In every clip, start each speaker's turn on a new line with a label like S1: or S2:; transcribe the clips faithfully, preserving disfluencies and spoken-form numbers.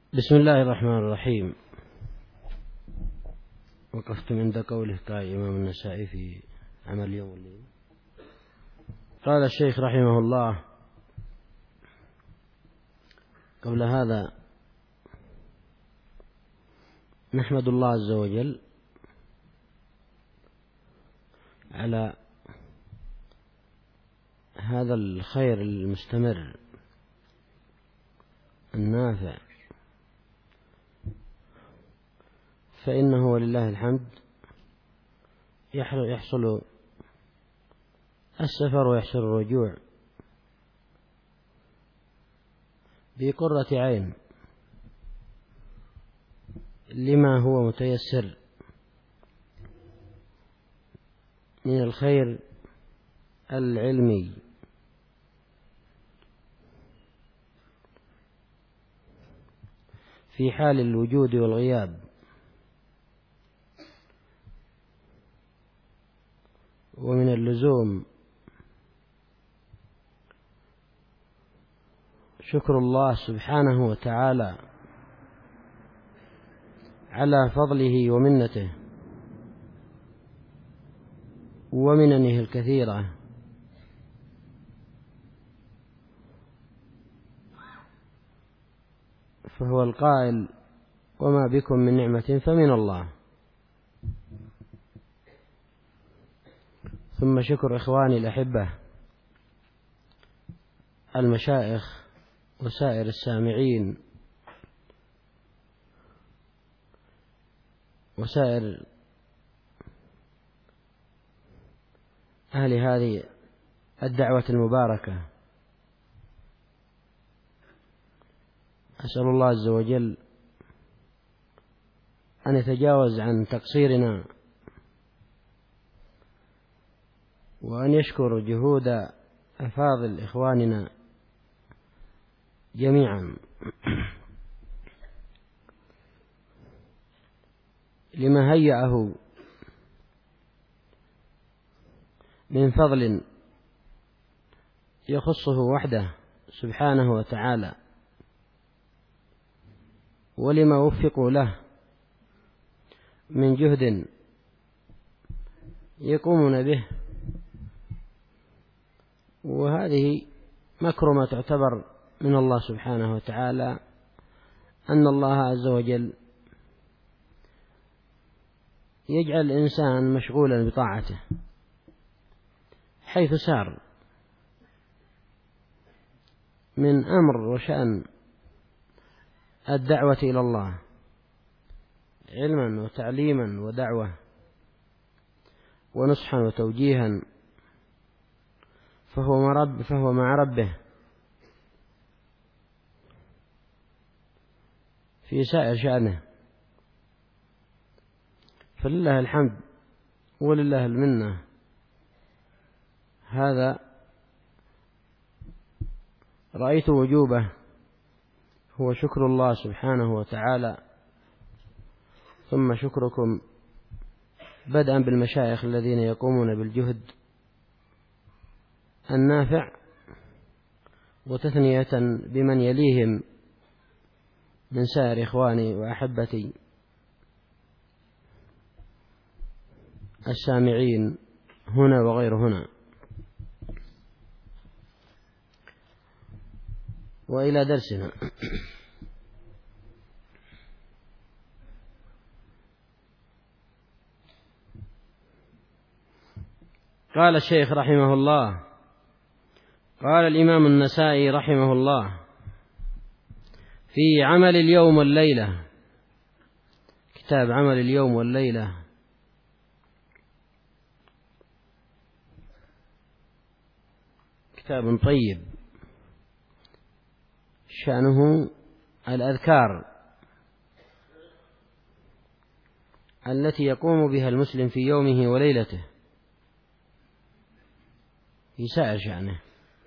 S1: بسم الله الرحمن الرحيم. وقفت عند قوله قال الإمام النسائي في عمل اليوم والليل. قال الشيخ رحمه الله قبل هذا: نحمد الله عز وجل على هذا الخير المستمر النافع، فإنه ولله الحمد يحصل السفر ويحصل الرجوع بقرة عين لما هو متيسر من الخير العلمي في حال الوجود والغياب، ومن اللزوم شكر الله سبحانه وتعالى على فضله ومنته ومننه الكثيرة، فهو القائل: وما بكم من نعمة فمن الله. ثم شكر إخواني الأحبة المشايخ وسائر السامعين وسائر أهل هذه الدعوة المباركة. أسأل الله عز وجل أن يتجاوز عن تقصيرنا، وأن يشكر جهود أفاضل إخواننا جميعا لما هيأه من فضل يخصه وحده سبحانه وتعالى، ولما وفقوا له من جهد يقومون به. وهذه مكرمة تعتبر من الله سبحانه وتعالى، أن الله عز وجل يجعل الإنسان مشغولا بطاعته حيث سار من أمر وشأن الدعوة إلى الله علما وتعليما ودعوة ونصحا وتوجيها، فهو مع, رب فهو مع ربه في سائر شأنه. فلله الحمد ولله المنة. هذا رأيت وجوبه هو شكر الله سبحانه وتعالى، ثم شكركم بدءا بالمشايخ الذين يقومون بالجهد النافع، وتثنية بمن يليهم من سائر إخواني وأحبتي السامعين هنا وغير هنا. وإلى درسنا. قال الشيخ رحمه الله: قال الإمام النسائي رحمه الله في عمل اليوم والليلة، كتاب عمل اليوم والليلة، كتاب طيب شأنه الأذكار التي يقوم بها المسلم في يومه وليلته في سائر شأنه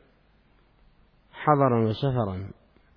S1: حضرا وسفرا،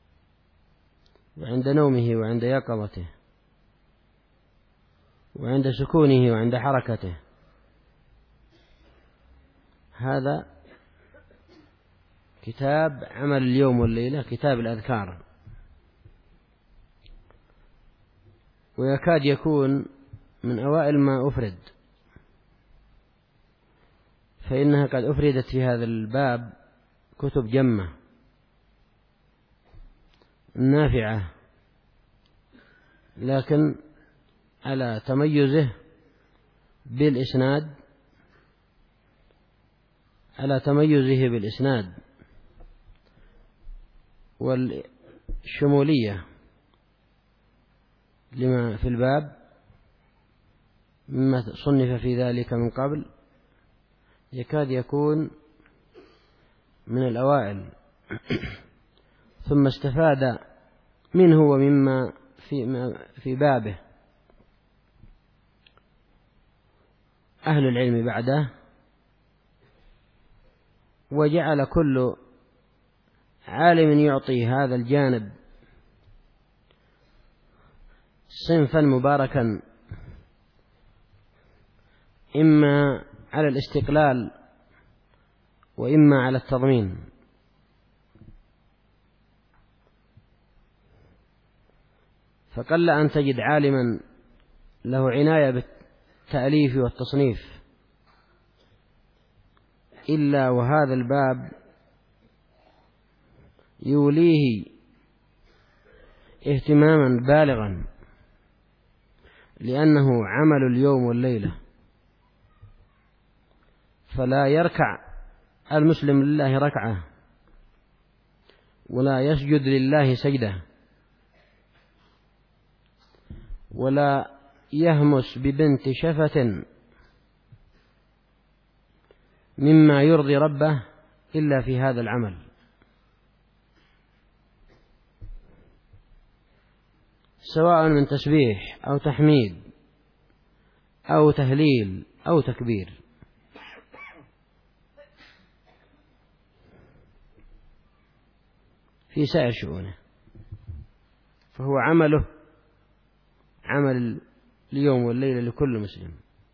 S1: وعند نومه وعند يقظته، وعند سكونه وعند حركته. هذا كتاب عمل اليوم والليلة، كتاب الأذكار. ويكاد يكون من أوائل ما أفرد، فإنها قد أفردت في هذا الباب كتب جمة نافعة، لكن على تميزه بالإسناد على تميزه بالإسناد والشمولية لما في الباب مما صنف في ذلك من قبل، يكاد يكون من الأوائل. ثم استفاد منه ومما في في بابه أهل العلم بعده، وجعل كل عالم يعطي هذا الجانب صنفا مباركا، إما على الاستقلال وإما على التضمين. فقل أن تجد عالما له عناية بالتأليف والتصنيف إلا وهذا الباب يوليه اهتماما بالغا، لأنه عمل اليوم والليلة، فلا يركع المسلم لله ركعة ولا يسجد لله سجدة ولا يهمس ببنت شفة مما يرضي ربه إلا في هذا العمل، سواء من تسبيح أو تحميد أو تهليل أو تكبير. في سائر شؤونه، فهو عمله عمل اليوم والليلة لكل مسلم.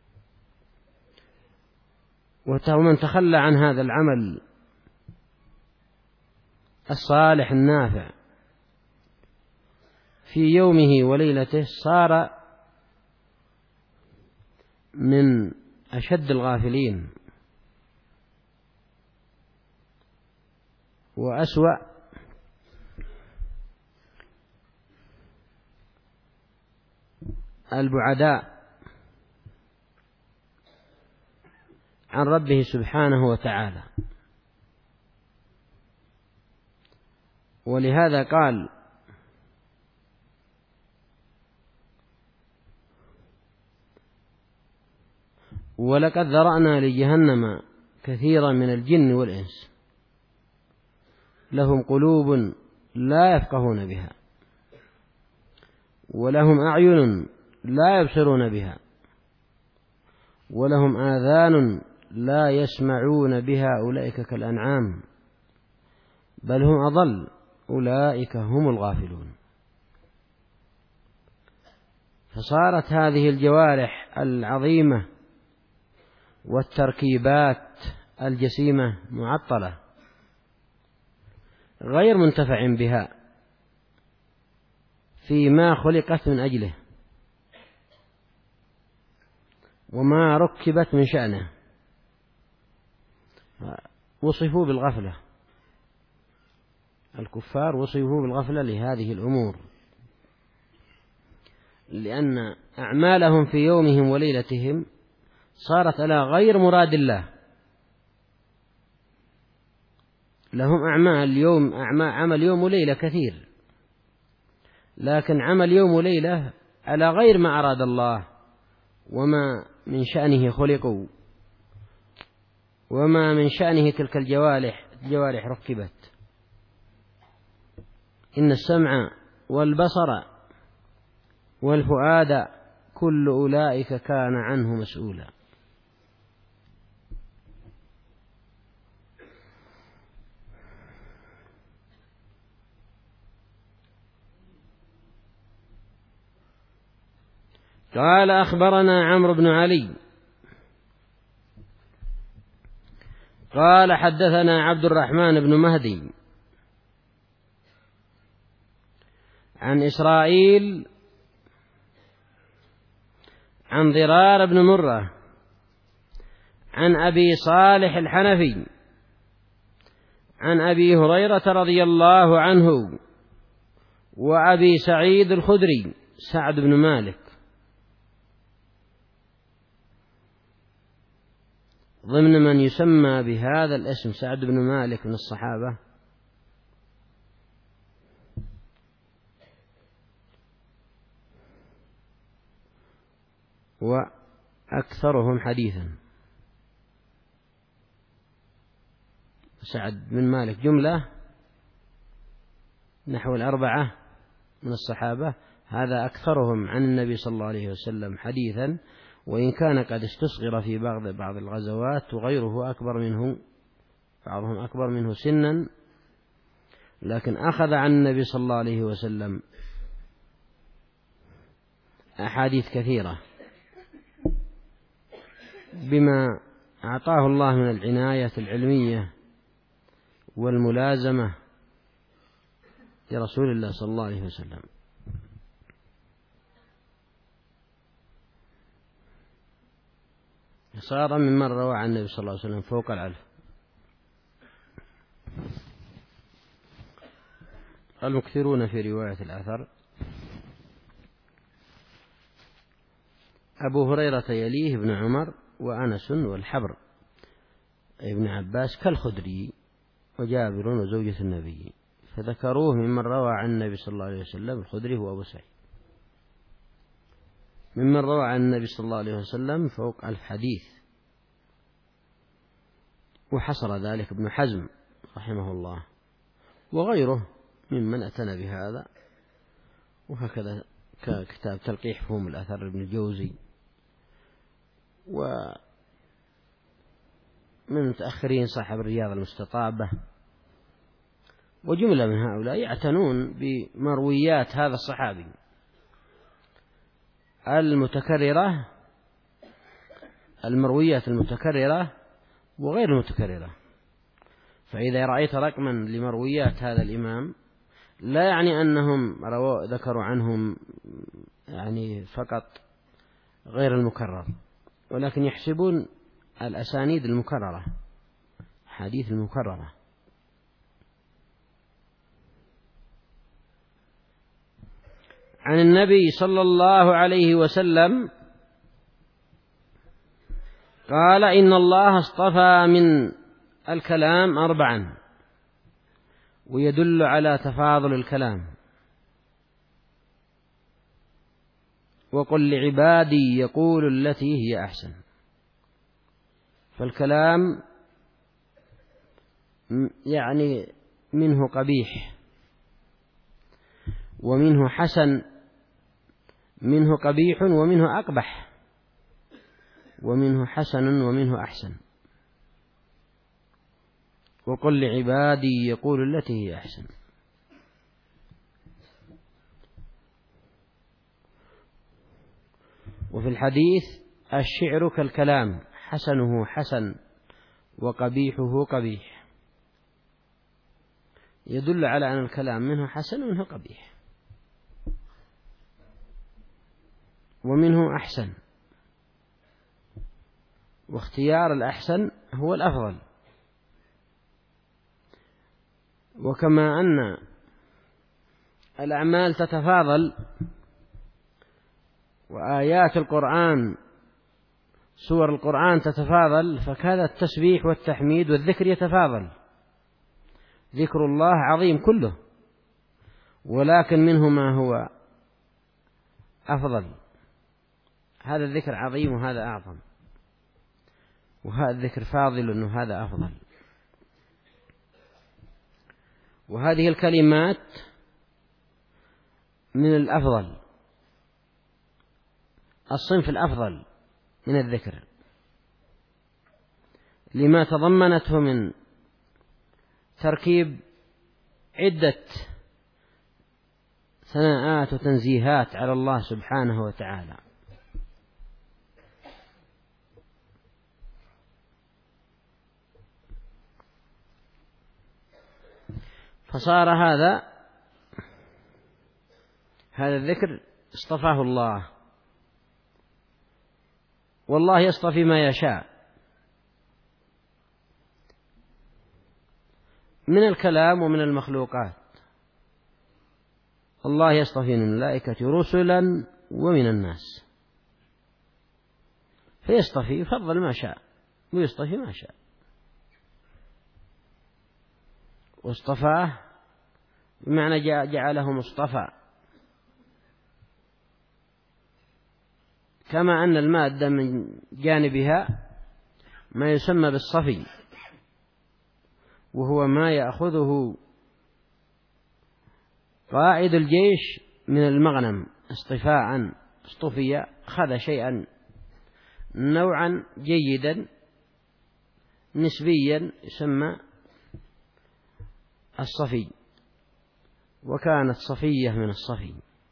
S1: ومن تخلى عن هذا العمل الصالح النافع في يومه وليلته صار من أشد الغافلين وأسوأ البعداء عن ربه سبحانه وتعالى. ولهذا قال: ولقد ذرأنا لجهنم كثيرا من الجن والإنس لهم قلوب لا يفقهون بها ولهم أعين لا يبصرون بها ولهم آذان لا يسمعون بها أولئك كالأنعام بل هم أضل أولئك هم الغافلون. فصارت هذه الجوارح العظيمة والتركيبات الجسيمة معطلة غير منتفع بها فيما خلقت من أجله وما ركبت من شأنه. وصفوا بالغفلة، الكفار وصفوا بالغفلة لهذه الأمور، لأن أعمالهم في يومهم وليلتهم صارت على غير مراد الله. لهم أعمال يوم أعمال عمل يوم وليلة كثير، لكن عمل يوم وليلة على غير ما أراد الله وما من شأنه خلقوا وما من شأنه تلك الجوارح الجوارح ركبت. إن السمع والبصر والفؤاد كل أولئك كان عنه مسؤولا. قال: أخبرنا عمرو بن علي قال: حدثنا عبد الرحمن بن مهدي عن إسرائيل عن ضرار بن مرة عن أبي صالح الحنفي عن أبي هريرة رضي الله عنه وأبي سعيد الخدري سعد بن مالك ضمن من يسمى بهذا الاسم سعد بن مالك من الصحابة وأكثرهم حديثا. سعد بن مالك جملة نحو الأربعة من الصحابة، هذا أكثرهم عن النبي صلى الله عليه وسلم حديثا، وإن كان قد استصغر في بعض بعض الغزوات، وغيره أكبر منه، بعضهم أكبر منه سنا، لكن أخذ عن النبي صلى الله عليه وسلم أحاديث كثيرة بما أعطاه الله من العناية العلمية والملازمة لرسول الله صلى الله عليه وسلم. صار ممن روى عن النبي صلى الله عليه وسلم فوق الألف. المكثرون في رواية الأثر: أبو هريرة يليه ابن عمر وأنس والحبر ابن عباس كالخدري وجابر وزوجة النبي، فذكروه ممن روى عن النبي صلى الله عليه وسلم. الخدري هو أبو سعيد. ممن روى عن النبي صلى الله عليه وسلم فوق ألف حديث، وحصر ذلك ابن حزم رحمه الله وغيره ممن أتنا بهذا، وهكذا ككتاب تلقيح فهم الأثر ابن الجوزي، ومن المتأخرين صاحب الرياض المستطابة، وجملة من هؤلاء يعتنون بمرويات هذا الصحابي المتكررة، المرويات المتكررة وغير المتكررة. فإذا رأيت رقما لمرويات هذا الإمام لا يعني أنهم رووا ذكروا عنهم يعني فقط غير المكرر، ولكن يحسبون الأسانيد المكررة، حديث المكررة. عن النبي صلى الله عليه وسلم قال: إن الله اصطفى من الكلام أربعا، ويدل على تفاضل الكلام: وقل لعبادي يقول التي هي أحسن. فالكلام يعني منه قبيح ومنه حسن، منه قبيح ومنه أقبح، ومنه حسن ومنه أحسن. وقل لعبادي يقول التي هي أحسن. وفي الحديث: الشعر كالكلام، حسنه حسن وقبيحه قبيح، يدل على أن الكلام منه حسن ومنه قبيح ومنه أحسن، واختيار الأحسن هو الأفضل. وكما أن الأعمال تتفاضل، وآيات القرآن سور القرآن تتفاضل، فكذا التسبيح والتحميد والذكر يتفاضل. ذكر الله عظيم كله، ولكن منه ما هو أفضل. هذا الذكر عظيم وهذا أعظم، وهذا الذكر فاضل وهذا أفضل. وهذه الكلمات من الأفضل، الصنف الأفضل من الذكر، لما تضمنته من تركيب عدة ثناءات وتنزيهات على الله سبحانه وتعالى. فصار هذا هذا الذكر اصطفاه الله والله يصطفي ما يشاء من الكلام ومن المخلوقات. الله يصطفي من الملائكة رسلا ومن الناس، فيصطفي يفضل ما شاء ويصطفي ما شاء. واصطفاه بمعنى جعله مصطفى، كما أن المادة من جانبها ما يسمى بالصفي، وهو ما يأخذه قائد الجيش من المغنم اصطفاء، اصطفي أخذ شيئا نوعا جيدا نسبيا يسمى الصفي، وكانت صفية من الصفي.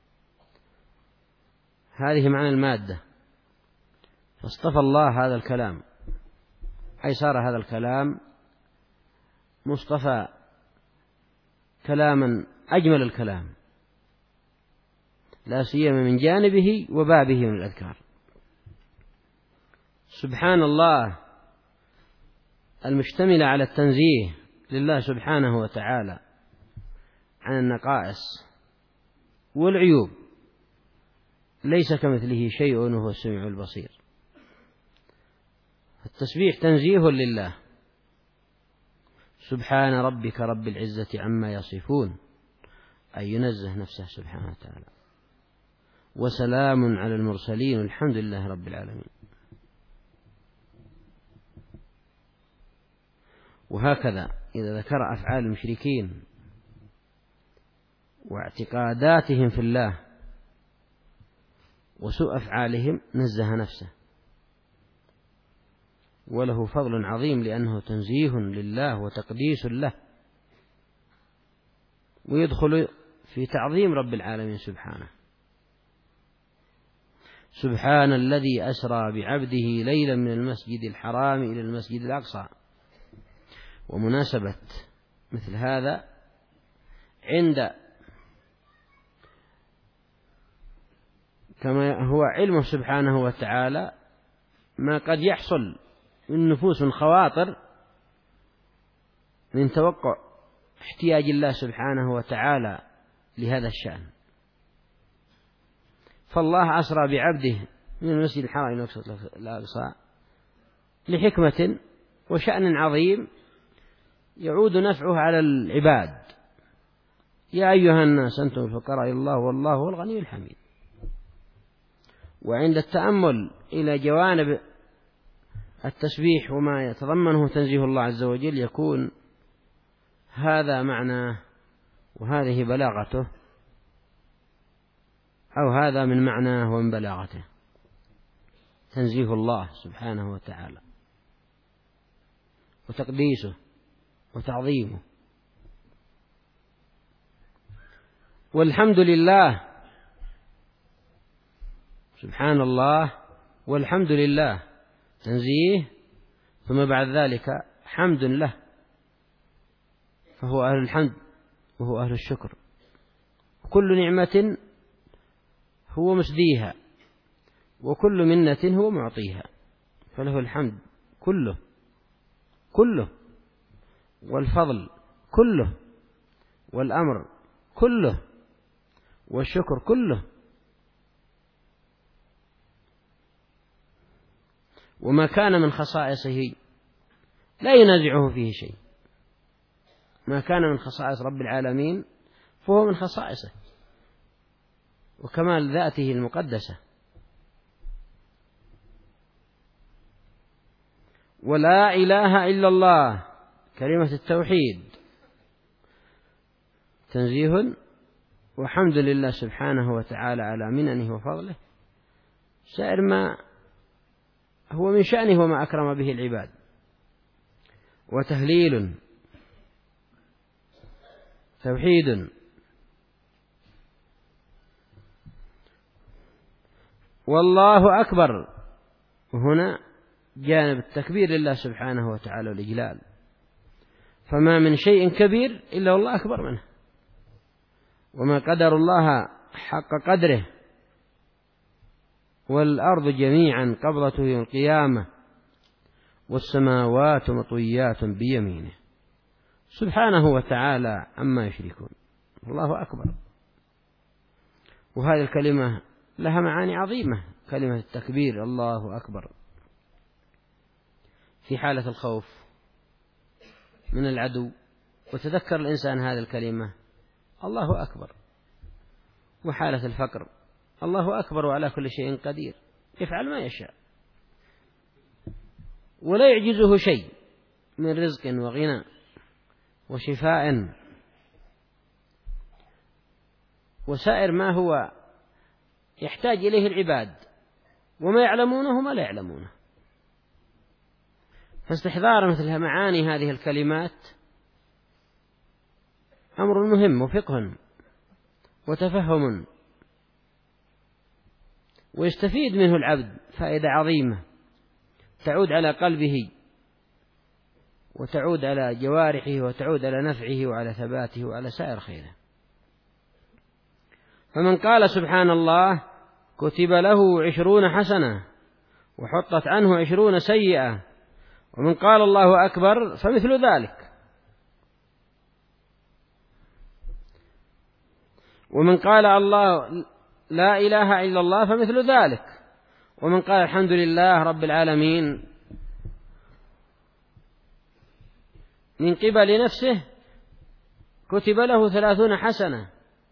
S1: هذه معنى المادة. فاصطفى الله هذا الكلام، أي صار هذا الكلام مصطفى، كلاما أجمل الكلام، لا سيما من جانبه وبابه من الأذكار. سبحان الله المشتملة على التنزيه لله سبحانه وتعالى عن النقائص والعيوب، ليس كمثله شيء وهو السميع البصير. التسبيح تنزيه لله، سبحان ربك رب العزة عما يصفون، أي ينزه نفسه سبحانه وتعالى، وسلام على المرسلين والحمد لله رب العالمين. وهكذا إذا ذكر أفعال المشركين واعتقاداتهم في الله وسوء أفعالهم نزه نفسه، وله فضل عظيم لأنه تنزيه لله وتقديس له، ويدخل في تعظيم رب العالمين سبحانه. سبحان الذي أسرى بعبده ليلا من المسجد الحرام إلى المسجد الأقصى. ومناسبة مثل هذا عند كما هو علمه سبحانه وتعالى ما قد يحصل من نفوس خواطر من توقع احتياج الله سبحانه وتعالى لهذا الشأن. فالله أسرى بعبده من المسجد الحرام إلى المسجد الأقصى لحكمة وشأن عظيم يعود نفعه على العباد. يا أيها الناس أنتم الفقراء إلى الله والله هو الغني الحميد. وعند التأمل إلى جوانب التسبيح وما يتضمنه تنزيه الله عز وجل يكون هذا معناه وهذه بلاغته، أو هذا من معناه ومن بلاغته، تنزيه الله سبحانه وتعالى وتقديسه وتعظيمه. والحمد لله، سبحان الله والحمد لله، تنزيه ثم بعد ذلك حمد له، فهو أهل الحمد وهو أهل الشكر. كل نعمة هو مسديها وكل منة هو معطيها، فله الحمد كله كله، والفضل كله، والأمر كله، والشكر كله. وما كان من خصائصه لا ينازعه فيه شيء. ما كان من خصائص رب العالمين فهو من خصائصه وكمال ذاته المقدسة. ولا إله إلا الله، كلمة التوحيد، تنزيه وحمد لله سبحانه وتعالى على مننه وفضله، سائر ما هو من شأنه وما أكرم به العباد. وتهليل، توحيد، والله أكبر، وهنا جانب التكبير لله سبحانه وتعالى والإجلال، فما من شيء كبير إلا والله أكبر منه، وما قدر الله حق قدره، والأرض جميعا قبضته يوم القيامة والسماوات مطويات بيمينه سبحانه وتعالى عما يشركون. الله أكبر. وهذه الكلمة لها معاني عظيمة، كلمة التكبير الله أكبر، في حالة الخوف من العدو، وتذكر الإنسان هذه الكلمة الله أكبر، وحالة الفقر الله أكبر وعلى كل شيء قدير، يفعل ما يشاء ولا يعجزه شيء من رزق وغنى وشفاء وسائر ما هو يحتاج إليه العباد، وما يعلمونه وما لا يعلمونه. فاستحضار مثل معاني هذه الكلمات أمر مهم وفقه وتفهم، ويستفيد منه العبد فائدة عظيمة تعود على قلبه وتعود على جوارحه وتعود على نفعه وعلى ثباته وعلى سائر خيره. فمن قال سبحان الله كتب له عشرون حسنة وحطت عنه عشرون سيئة، ومن قال الله أكبر فمثل ذلك، ومن قال الله لا إله إلا الله فمثل ذلك، ومن قال الحمد لله رب العالمين من قبل نفسه كتب له ثلاثون حسنة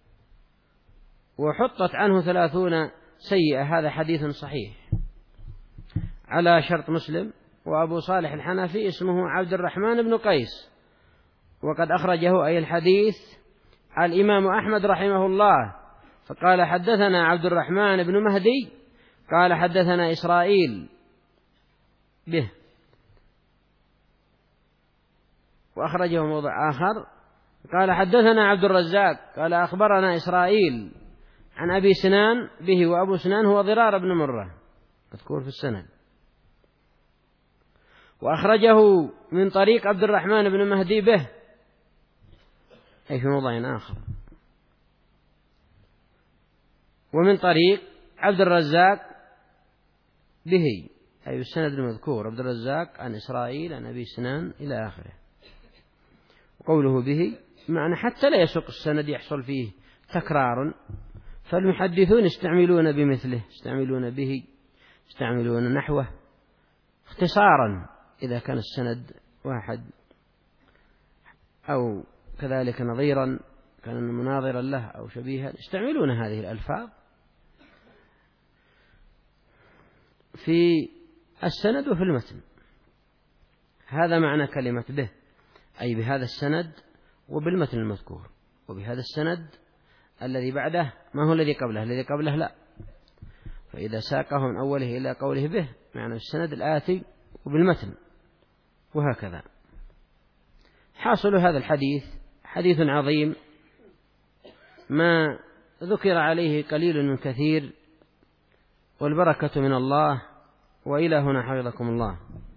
S1: وحطت عنه ثلاثون سيئة. هذا حديث صحيح على شرط مسلم، وأبو صالح الحنفي اسمه عبد الرحمن بن قيس، وقد أخرجه أي الحديث الإمام أحمد رحمه الله، فقال حدثنا عبد الرحمن بن مهدي قال حدثنا إسرائيل به، وأخرجه موضع آخر قال حدثنا عبد الرزاق قال أخبرنا إسرائيل عن أبي سنان به، وأبو سنان هو ضرار بن مرة مذكور في السند، وأخرجه من طريق عبد الرحمن بن مهدي به أي في موضع آخر، ومن طريق عبد الرزاق به أي السند المذكور عبد الرزاق عن إسرائيل عن أبي سنان إلى آخره. وقوله به معنى حتى لا يسوق السند يحصل فيه تكرار، فالمحدثون يستعملون بمثله، يستعملون به، يستعملون نحوه اختصارا إذا كان السند واحد أو كذلك نظيرا كان مناظرا له أو شبيها، يستعملون هذه الألفاظ في السند وفي المتن. هذا معنى كلمة به، أي بهذا السند وبالمتن المذكور، وبهذا السند الذي بعده ما هو الذي قبله، الذي قبله لا، فإذا ساقه من أوله إلى قوله به معنى السند الآتي وبالمتن، وهكذا. حاصل هذا الحديث حديث عظيم ما ذكر عليه قليل من كثير، والبركة من الله، وإلى هنا حفظكم الله.